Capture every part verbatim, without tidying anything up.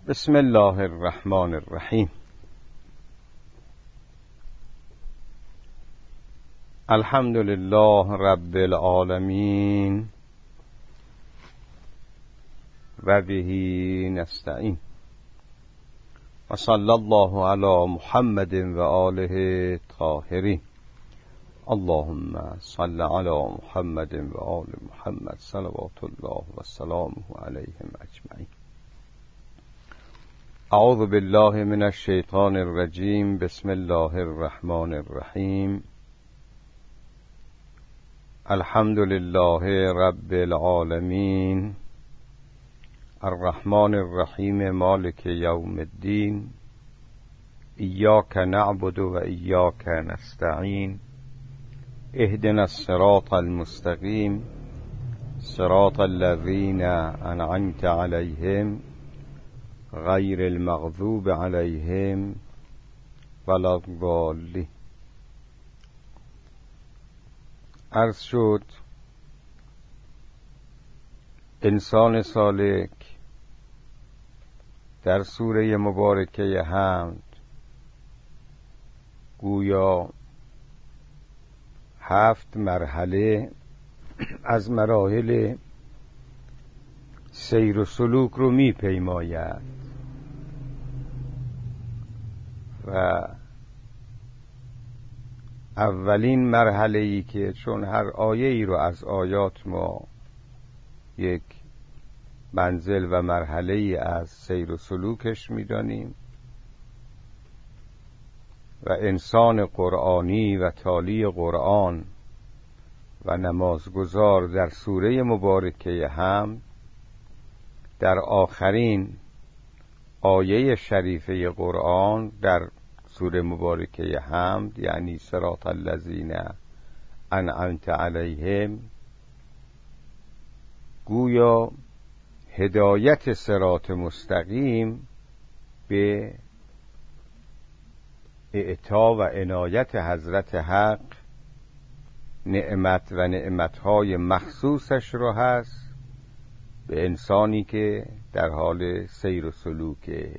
بسم الله الرحمن الرحیم. الحمد لله رب العالمین و به نستعین و صلی الله علی محمد و آله طاهرین. اللهم صل علی محمد و آل محمد صلوات الله و سلامه علیهم اجمعین. اعوذ بالله من الشیطان الرجیم. بسم الله الرحمن الرحیم. الحمد لله رب العالمین الرحمن الرحیم مالک یوم الدین ایاک نعبد و ایاک نستعین اهدنا الصراط المستقیم صراط الذین انعمت علیهم غیر المغضوب علیهم ولا الضالین. عرض شد انسان سالک در سوره مبارکه حمد گویا هفت مرحله از مراحل سیر و سلوک رو می پیماید و اولین مرحله ای که چون هر آیه ای رو از آیات ما یک منزل و مرحله ای از سیر و سلوکش می دانیم و انسان قرآنی و تالی قرآن و نمازگزار در سوره مبارکه حمد در آخرین آیه شریفه قرآن در سوره مبارکه حمد یعنی صراط الذین انعمت علیهم گویا هدایت صراط مستقیم به اعطا و عنایت حضرت حق نعمت و نعمتهای مخصوصش رو هست به انسانی که در حال سیر و سلوکه.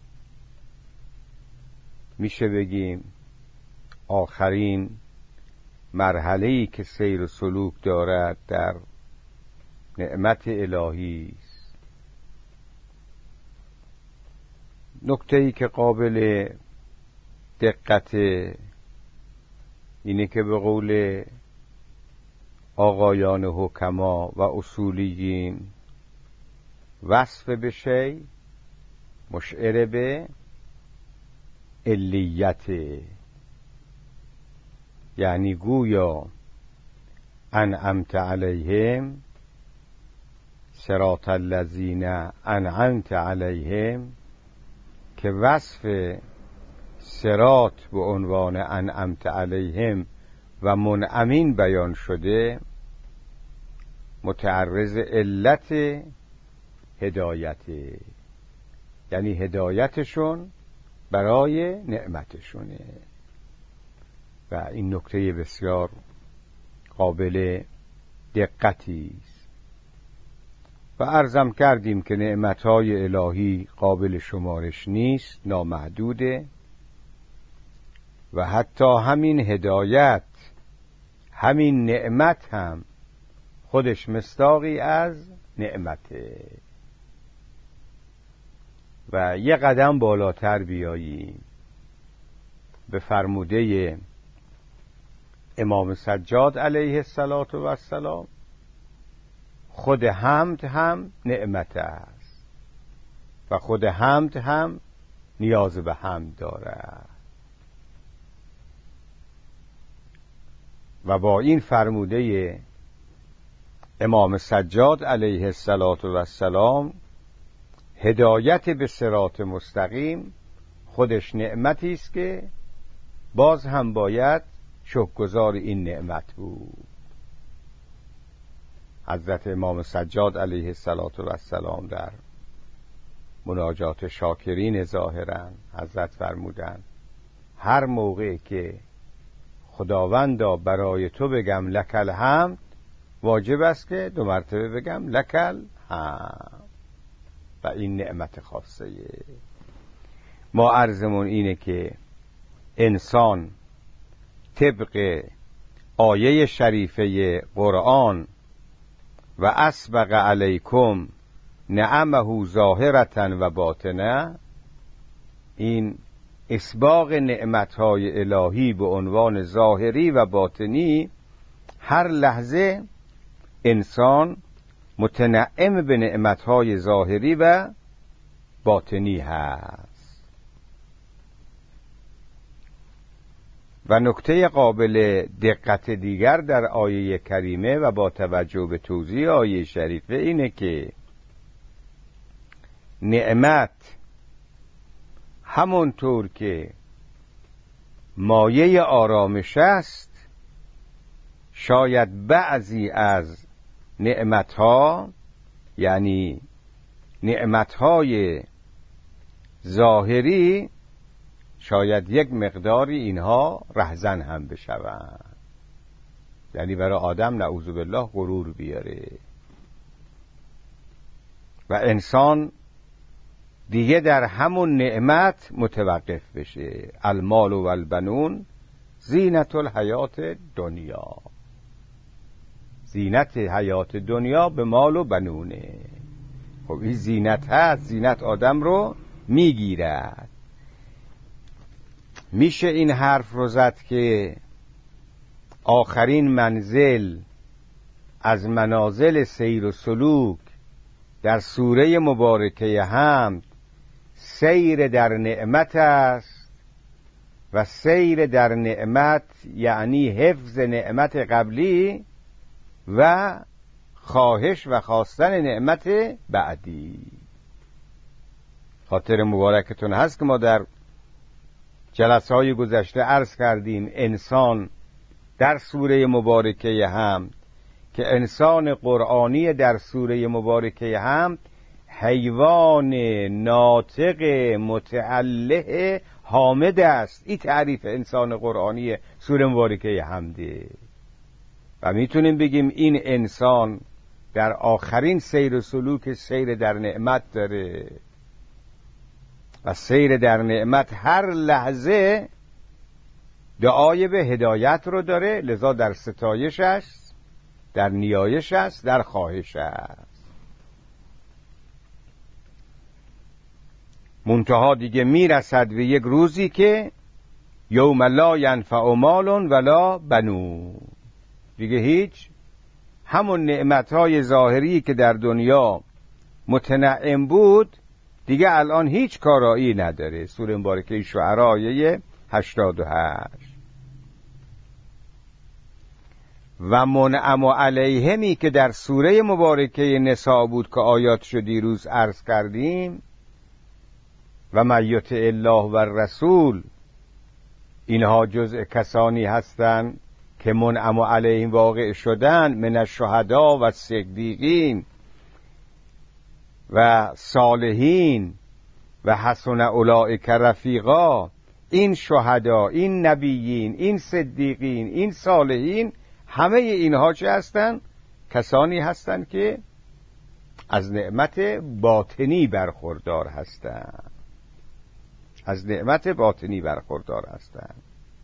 میشه بگیم آخرین مرحله‌ای که سیر و سلوک دارد در نعمت الهی است. نکته‌ای که قابل دقت اینه که به قول آقایان حکما و اصولیین وصف به شی مشعر به علیت، یعنی گویا انعمت علیهم صراط الذین انعمت علیهم که وصف صراط به عنوان انعمت علیهم و منعمین بیان شده متعرض علت هدایت، یعنی هدایتشون برای نعمتشونه و این نکته بسیار قابل دقتی است. و عرضم کردیم که نعمتهای الهی قابل شمارش نیست، نامحدوده و حتی همین هدایت، همین نعمت هم خودش مصداقی از نعمته. و یه قدم بالاتر بیاییم به فرموده امام سجاد علیه السلام، خود حمد هم نعمت است و خود حمد هم نیاز به حمد دارد. و با این فرموده امام سجاد علیه السلام هدایت به صراط مستقیم خودش نعمتی است که باز هم باید شکرگزار این نعمت بود. حضرت امام سجاد علیه السلام در مناجات شاکرین ظاهرا حضرت فرمودند هر موقع که خداوندا برای تو بگم لکل حمد واجب است که دو مرتبه بگم لکل حمد. و این نعمت خاصه. ما عرضمون اینه که انسان طبق آیه شریفه قرآن و اسبغ علیکم نعمه ظاهرة و باطنه، این اسباغ نعمتهای الهی به عنوان ظاهری و باطنی، هر لحظه انسان متنعم به نعمتهای ظاهری و باطنی هست. و نکته قابل دقت دیگر در آیه کریمه و با توجه به توضیح آیه شریفه اینه که نعمت همونطور که مایه آرامش است، شاید بعضی از نعمتها، یعنی نعمتهای ظاهری، شاید یک مقداری اینها رهزن هم بشوند، یعنی برای آدم نعوذ بالله غرور بیاره و انسان دیگه در همون نعمت متوقف بشه. المال و البنون زینت الحیات دنیا، زینت حیات دنیا به مال و بنونه. خب این زینت هست، زینت آدم رو میگیرد. میشه این حرف رو زد که آخرین منزل از منازل سیر و سلوک در سوره مبارکه حمد سیر در نعمت است و سیر در نعمت یعنی حفظ نعمت قبلی و خواهش و خواستن نعمت بعدی. خاطر مبارکتون هست که ما در جلسه های گذشته عرض کردیم انسان در سوره مبارکه حمد که انسان قرآنی در سوره مبارکه حمد حیوان ناطق متعله حامد است. این تعریف انسان قرآنی سوره مبارکه حمده و میتونیم بگیم این انسان در آخرین سیر و سلوک سیر در نعمت داره و سیر در نعمت هر لحظه دعای به هدایت رو داره، لذا در ستایش است، در نیایش است، در خواهش است. منتها دیگه میرسد به یک روزی که یوم لا ینفع مال ولا بنون، دیگه هیچ همون نعمتهای ظاهری که در دنیا متنعم بود دیگه الان هیچ کارایی نداره. سوره مبارکه شعراء آیه هشتاد و هشت. و منعم علیهمی که در سوره مبارکه نساء بود که آیاتشو دیروز عرض کردیم، و من یطع الله و الرسول، اینها جزء کسانی هستند که منعم علیهم واقع شدن من الشهدا و صدیقین و صالحین و حسن اولئک رفیقا. این شهدا، این نبیین، این صدیقین، این صالحین، همه اینها چه هستند؟ کسانی هستند که از نعمت باطنی برخوردار هستند، از نعمت باطنی برخوردار هستند.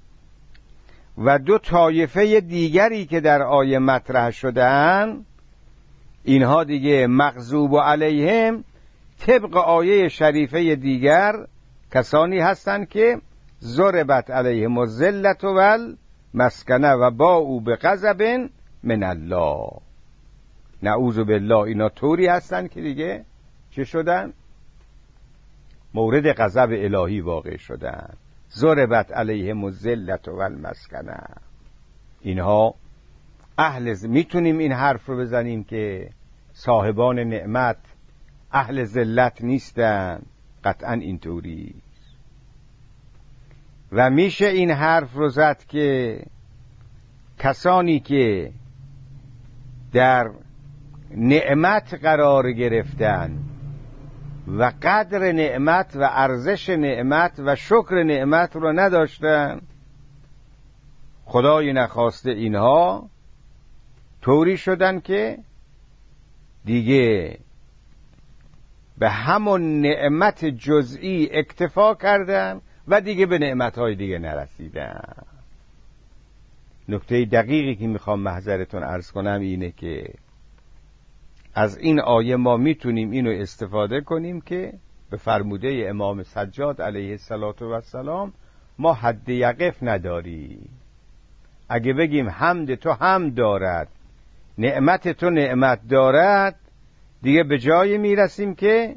و دو طایفه دیگری که در آیه مطرح شدن، اینها دیگه مغضوب علیهم طبق آیه شریفه دیگر کسانی هستند که ضربت علیهم الذلة والمسکنه و باءوا بغضب من الله. نعوذ بالله اینا طوری هستند که دیگه چه شدن؟ مورد غضب الهی واقع شدن. ضربت علیهم الذلة والمسکنه. اینها اهل ز... میتونیم این حرف رو بزنیم که صاحبان نعمت اهل ذلت نیستن، قطعا اینطوری. و میشه این حرف رو زد که کسانی که در نعمت قرار گرفتن و قدر نعمت و ارزش نعمت و شکر نعمت رو نداشتن، خدای نخواسته اینها طوری شدن که دیگه به همون نعمت جزئی اکتفا کردن و دیگه به نعمتهای دیگه نرسیدن. نکته دقیقی که میخوام محضرتون عرض کنم اینه که از این آیه ما میتونیم اینو استفاده کنیم که به فرموده امام سجاد علیه السلام ما حد یقف نداریم. اگه بگیم حمد تو حمد دارد، نعمت تو نعمت دارد، دیگه به جای میرسیم که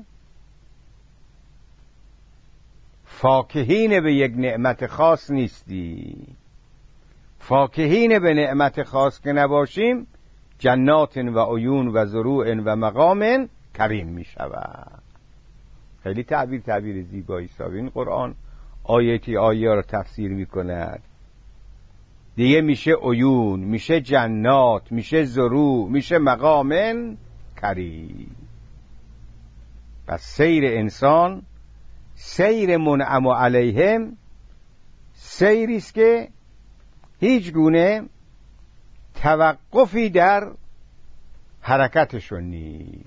فاکهین به یک نعمت خاص نیستی. فاکهین به نعمت خاص که نباشیم، جنات و عیون و زروع و مقام کریم می شود. خیلی تعبیر تعبیر زیبایی است. این قرآن آیتی آیه رو تفسیر می کند. دیگه میشه عیون، میشه جنات، میشه زروع، میشه مقام کریم. پس سیر انسان سیر منعم علیهم سیری است که هیچ گونه توقفی در حرکتشون نیست.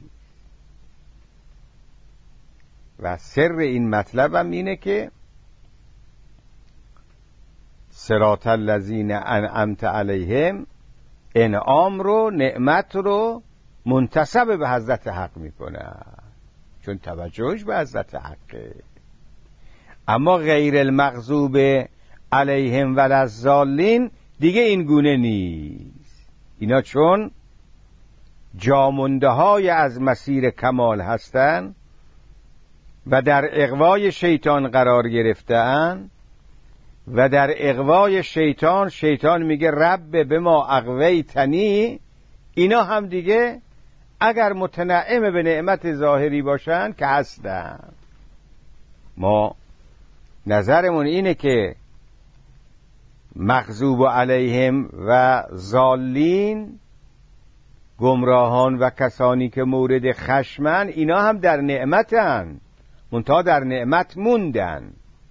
و سر این مطلب هم اینه که صراط الذین انعمت علیهم، انعام رو، نعمت رو منتسب به حضرت حق میکنه، چون توجهش به حضرت حقه. اما غیر المغضوب علیهم ولا الضالین دیگه این گونه نیست. اینا چون جامنده های از مسیر کمال هستند و در اغوای شیطان قرار گرفتن و در اغوای شیطان شیطان میگه رب به ما اغویتنی، اینا هم دیگه اگر متنعم به نعمت ظاهری باشن که هستن. ما نظرمون اینه که مغضوب علیهم و ضالین، گمراهان و کسانی که مورد خشمن، اینا هم در نعمتن، منتها در نعمت موندن.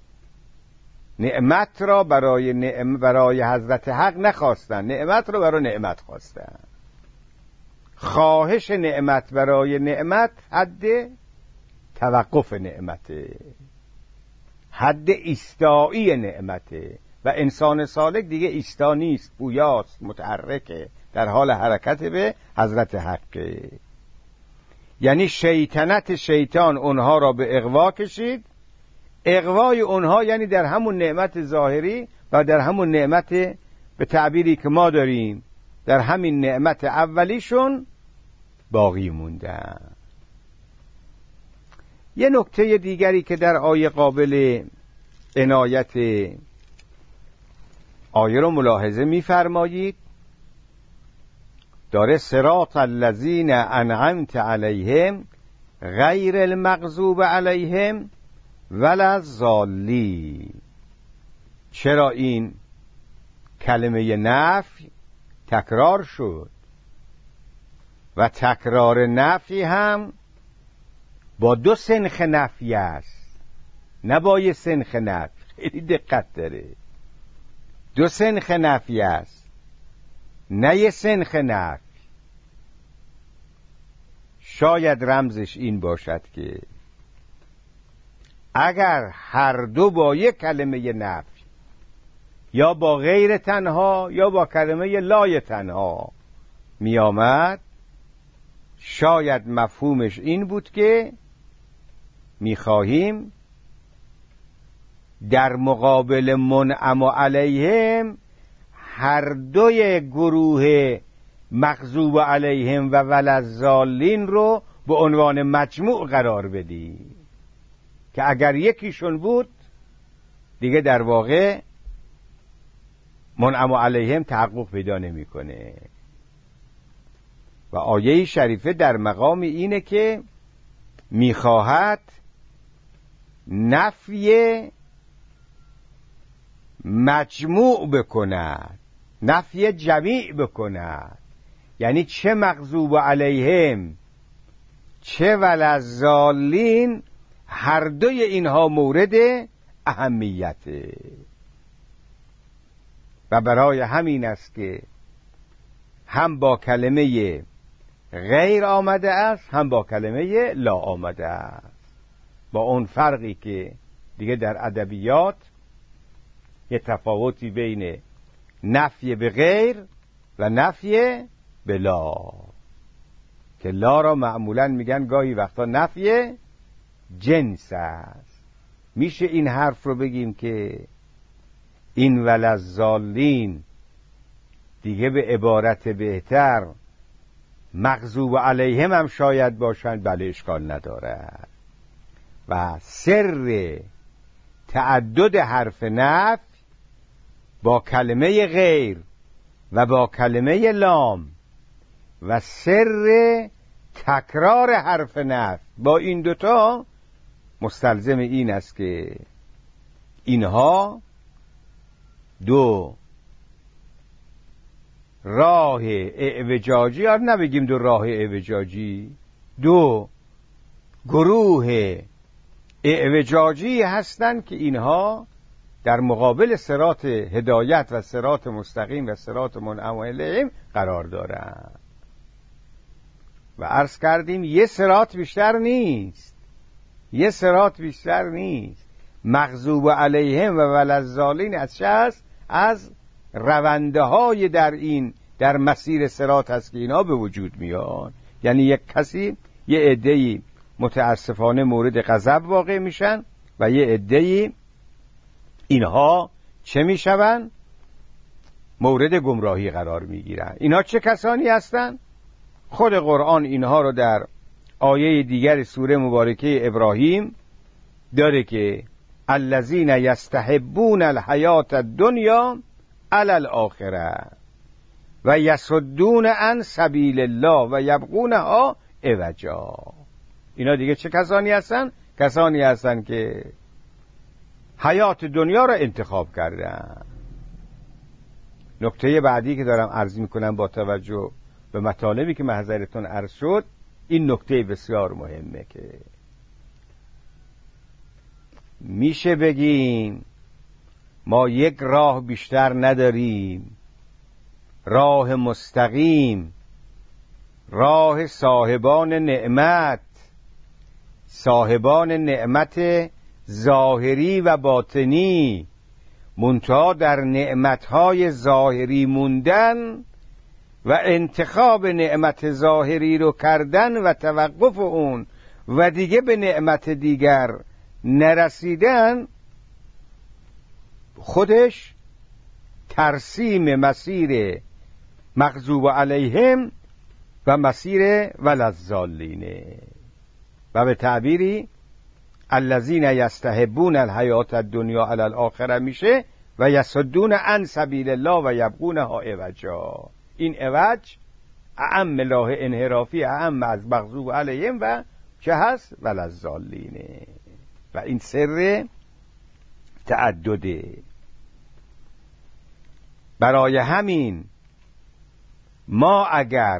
نعمت را برای نعم برای حضرت حق نخواستن، نعمت را برای نعمت خواستن. خواهش نعمت برای نعمت حد توقف نعمته، حد ایستایی نعمته. و انسان سالک دیگه ایستا نیست، پویاست، متحرکه، در حال حرکت به حضرت حقه. یعنی شیطنت شیطان اونها را به اغوا کشید. اغوای اونها یعنی در همون نعمت ظاهری و در همون نعمت به تعبیری که ما داریم در همین نعمت اولیشون باقی موندن. یه نکته دیگری که در آیه قابل عنایت آیه رو ملاحظه می‌فرمایید، داره صراط الذین انعمت علیهم غیر المغضوب علیهم ولا الضالین. چرا این کلمه نفی تکرار شد؟ و تکرار نفی هم با دو سنخ نفی است، نه با یه سنخ نفی. خیلی دقت داره. دو سنخ نفی است، نه یه سنخ نفی. شاید رمزش این باشد که اگر هر دو با یک کلمه نفی، یا با غیر تنها یا با کلمه لای تنها می آمد، شاید مفهومش این بود که می خواهیم در مقابل منعم علیهم هر دوی گروه مغضوب علیهم و ولضالین رو به عنوان مجموع قرار بدیم، که اگر یکیشون بود دیگه در واقع منعم علیهم تحقق پیدا نمیکنه. و آیه شریفه در مقام اینه که میخواهد نفی مجموع بکند، نفی جمیع بکند. یعنی چه مغضوب علیهم چه ولضالین، هر دوی اینها مورد اهمیته. و برای همین است که هم با کلمه غیر آمده است، هم با کلمه لا آمده است، با اون فرقی که دیگه در ادبیات یه تفاوتی بین نفی به غیر و نفی به لا، که لا را معمولا میگن گاهی وقتا نفی جنس است. میشه این حرف رو بگیم که این ولضالین دیگه به عبارت بهتر مغضوب علیهم هم شاید باشند؟ بله، اشکال ندارد. و سر تعدد حرف نفی با کلمه غیر و با کلمه لام و سر تکرار حرف نفی با این دوتا مستلزم این است که اینها دو راه اعوجاجی، یا نبگیم دو راه اعوجاجی، دو گروه اعوجاجی هستند که اینها در مقابل صراط هدایت و صراط مستقیم و صراط منعم علیهم قرار دارند. و عرض کردیم یه صراط بیشتر نیست، یه صراط بیشتر نیست. مغضوب علیهم و ولضالین از چه است؟ از رونده های در این در مسیر صراط هست که اینا به وجود میان. یعنی یک کسی، یه عده‌ای متاسفانه مورد غضب واقع میشن و یه عده‌ای اینها چه میشون؟ مورد گمراهی قرار میگیرن. اینها چه کسانی هستند؟ خود قرآن اینها رو در آیه دیگر سوره مبارکه ابراهیم داره که الذین یستحبون الحیات الدنیا علی الاخره و یصدون عن سبیل الله و یبغونها عوجا. اینا دیگه چه کسانی هستن؟ کسانی هستن که حیات دنیا را انتخاب کردن. نکته بعدی که دارم عرض میکنم با توجه به مطالبی که محضرتون عرض شد، این نکته بسیار مهمه که میشه بگیم ما یک راه بیشتر نداریم، راه مستقیم، راه صاحبان نعمت، صاحبان نعمت ظاهری و باطنی، منتها در نعمتهای ظاهری موندن و انتخاب نعمت ظاهری رو کردن و توقف اون و دیگه به نعمت دیگر نرسیدن، خودش ترسیم مسیر مغضوب علیهم و مسیر ولضالینه. و به تعبیری الذین یستحبون الحیات الدنیا علی الاخره میشه و یصدون عن سبیل الله و یبغونها عوجا. این عوج اعم راه انحرافی، اعم از مغضوب علیهم و چه هست؟ ولضالینه. و این سر تعدده. برای همین ما اگر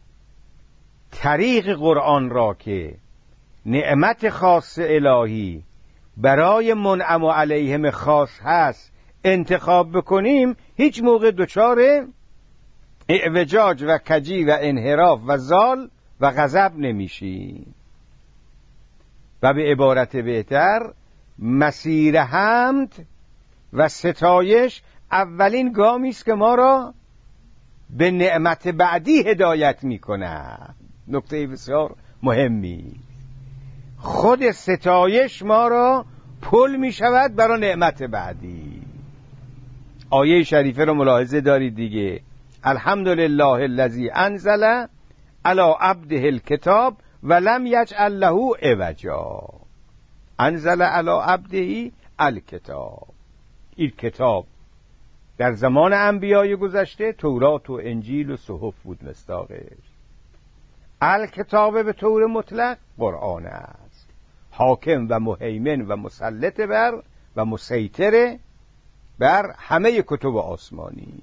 طریق قرآن را که نعمت خاص الهی برای منعم علیهم خاص هست انتخاب بکنیم، هیچ موقع دچار اعوجاج و کجی و انحراف و زال و غضب نمیشیم. و به عبارت بهتر مسیر حمد و ستایش اولین گامی است که ما را به نعمت بعدی هدایت میکنه. نکته بسیار مهمی. خود ستایش ما را پل می شود برای نعمت بعدی. آیه شریفه رو ملاحظه دارید دیگه. الحمدلله الذی انزل علی عبده الکتاب ولم یجعل له عوجا. انزل علی عبده الکتاب. این کتاب در زمان انبیای گذشته تورات و انجیل و صحف بود مصداقش. الکتاب به طور مطلق قرآن است، حاکم و مهیمن و مسلط بر و مسیطر بر همه کتب آسمانی.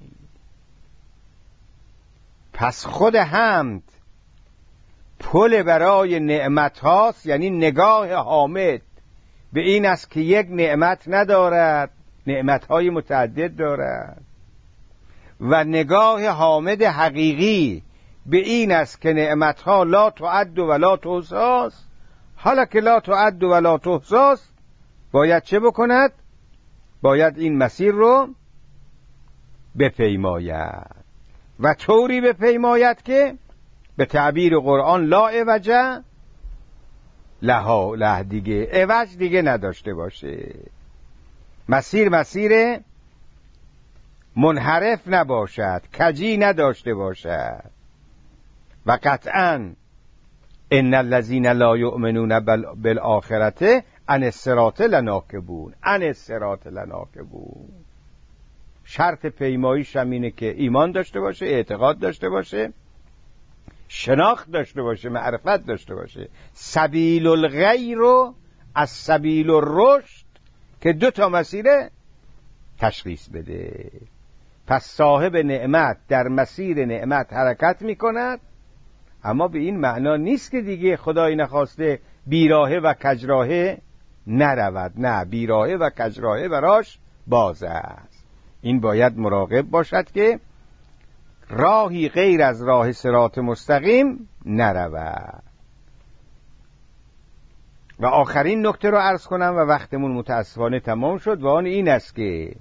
پس خود حمد پل برای نعمت هاست، یعنی نگاه حامد به این است که یک نعمت ندارد، نعمت های متعدد دارد، و نگاه حامد حقیقی به این است که نعمتها لا تعد و لا تحصی. حالا که لا تعد و لا تحصی باید چه بکند؟ باید این مسیر رو بپیماید و طوری بپیماید که به تعبیر قرآن لا عوج لها له، دیگه عوج دیگه نداشته باشه، مسیر مسیر منحرف نباشد، کجی نداشته باشد. و قطعاً ان الذين لا يؤمنون بالآخرة عن الصراط لناکبون، عن الصراط لناکبون. شرط پیماییش هم اینه که ایمان داشته باشه، اعتقاد داشته باشه، شناخت داشته باشه، معرفت داشته باشه. سبیل الغی رو از سبیل الرشد که دو تا مسیره تشخیص بده. پس صاحب نعمت در مسیر نعمت حرکت میکند، اما به این معنا نیست که دیگه خدای نخواسته بیراهه و کجراهه نرود. نه، بیراهه و کجراهه براش باز است. این باید مراقب باشد که راهی غیر از راه صراط مستقیم نرود. و آخرین نکته رو عرض کنم و وقتمون متاسفانه تمام شد و آن این است که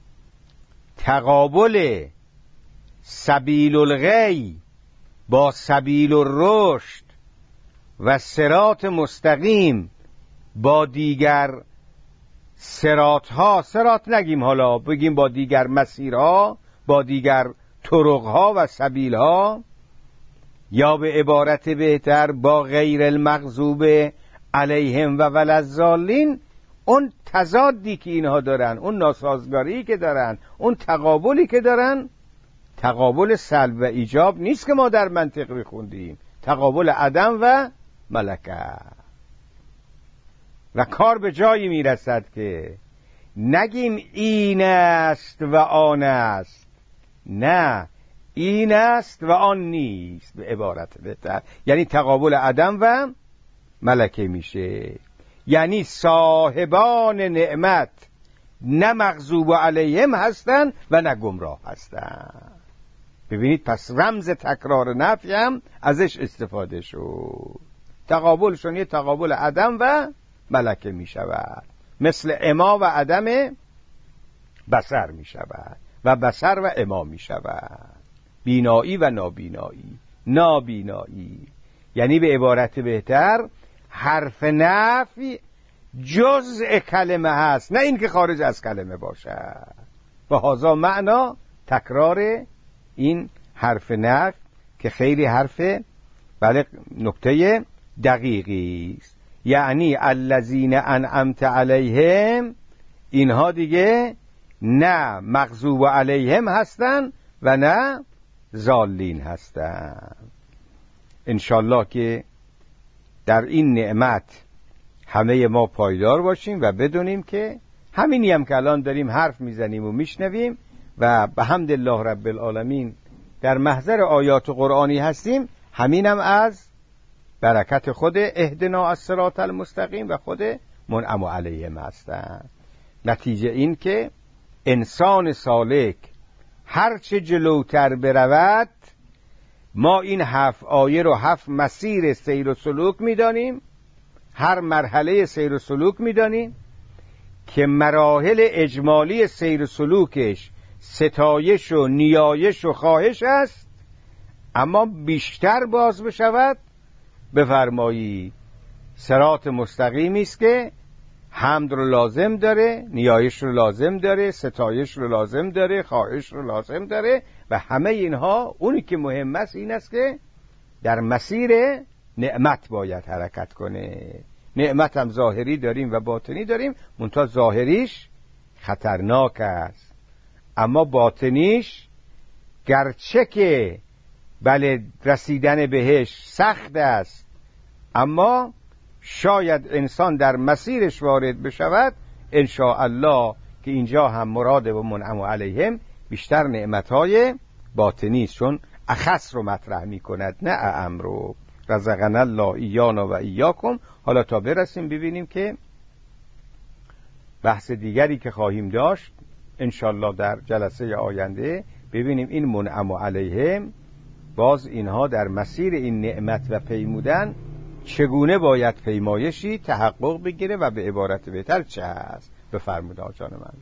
تقابل سبیل الغی با سبیل الرشد و صراط مستقیم با دیگر صراط ها، صراط نگیم حالا، بگیم با دیگر مسیرها، با دیگر طرق ها و سبیل ها، یا به عبارت بهتر با غیر المغضوب علیهم و ولضالین، اون تضادی که اینها دارن، اون ناسازگاری که دارن، اون تقابلی که دارن، تقابل سلب و ایجاب نیست که ما در منطق بخوندیم، تقابل عدم و ملکه. و کار به جایی میرسد که نگیم این است و آن است، نه، این است و آن نیست، به عبارت بهتر، یعنی تقابل عدم و ملکه میشه. یعنی صاحبان نعمت نه مغضوب علیهم هستن و نه گمراه هستن. ببینید، پس رمز تکرار نفی هم ازش استفاده شد. تقابلشون یه تقابل عدم و ملکه می شود، مثل اما و عدم بصر می شود و بصر و اما می شود، بینایی و نابینایی. نابینایی یعنی به عبارت بهتر حرف نفی جزء کلمه هست، نه این که خارج از کلمه باشد. و هذا معنا تکرار این حرف نفی که خیلی حرف بله نکته دقیقی است. یعنی الذین انعمت علیهم، اینها دیگه نه مغضوب علیهم هستن و نه ضالین هستن. انشالله که در این نعمت همه ما پایدار باشیم و بدونیم که همینی هم که الان داریم حرف میزنیم و میشنویم و به حمد الله رب العالمین در محضر آیات قرآنی هستیم، همینم از برکت خود اهدنا الصراط المستقیم و خود منعم علیهم هستند. نتیجه این که انسان سالک هرچه جلوتر برود، ما این هفت آیه رو هفت مسیر سیر و سلوک میدانیم، هر مرحله سیر و سلوک میدانیم که مراحل اجمالی سیر و سلوکش ستایش و نیایش و خواهش است، اما بیشتر باز بشود بفرمایی صراط مستقیمی است که حمد رو لازم داره، نیایش رو لازم داره، ستایش رو لازم داره، خواهش رو لازم داره و همه اینها اونی که مهم است این است که در مسیر نعمت باید حرکت کنه. نعمت هم ظاهری داریم و باطنی داریم، منتها ظاهریش خطرناک است، اما باطنیش گرچه که بله رسیدن بهش سخت است، اما شاید انسان در مسیرش وارد بشود ان شاء الله، که اینجا هم مراد و منعم علیهم بیشتر نعمتهای باطنی است، چون اخص رو مطرح می کند نه اعم رو. رزقنا الله ایانا و ایاکم. حالا تا برسیم ببینیم که بحث دیگری که خواهیم داشت ان شاء الله در جلسه آینده، ببینیم این منعم علیهم باز اینها در مسیر این نعمت و پیمودن چگونه باید پیمایشی تحقق بگیره و به عبارت بهتر چه هست. بفرمود آقا من.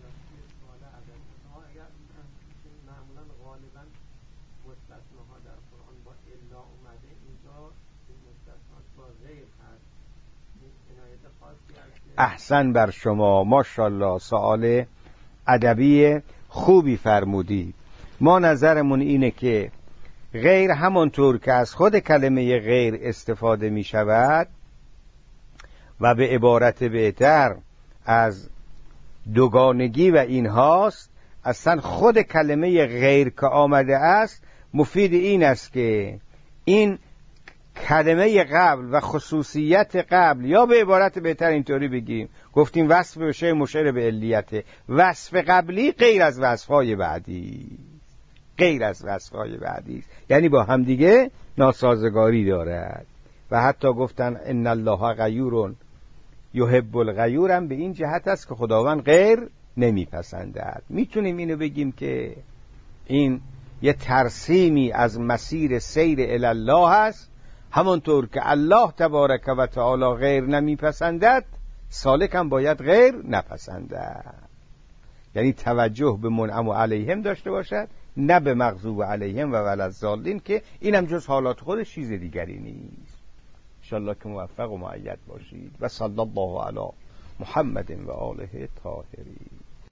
احسن بر شما، ماشاءالله، سوال ادبی خوبی فرمودید. ما نظرمون اینه که غیر همانطور که از خود کلمه غیر استفاده می شود و به عبارت بهتر از دوگانگی و اینهاست، اصلا خود کلمه غیر که آمده است مفید این است که این کلمه قبل و خصوصیت قبل، یا به عبارت بهتر اینطوری بگیم، گفتیم وصف بشه مشیر به علیته، وصف قبلی غیر از وصفهای بعدی، غیر از وصفهای بعدی، یعنی با همدیگه ناسازگاری دارد. و حتی گفتن ان الله غیور یحب الغیور هم به این جهت است که خداوند غیر نمیپسندد. میتونیم اینو بگیم که این یه ترسیمی از مسیر سیر الی الله است، همونطور که الله تبارک و تعالی غیر نمیپسندد، سالک هم باید غیر نپسندد. یعنی توجه به منعم علیهم داشته باشد، نه به مغضوب علیهم و ولضالین، که اینم جز حالات خودش چیز دیگری نیست. انشالله که موفق و مؤید باشید. و صلی الله علی محمد و آله طاهرین.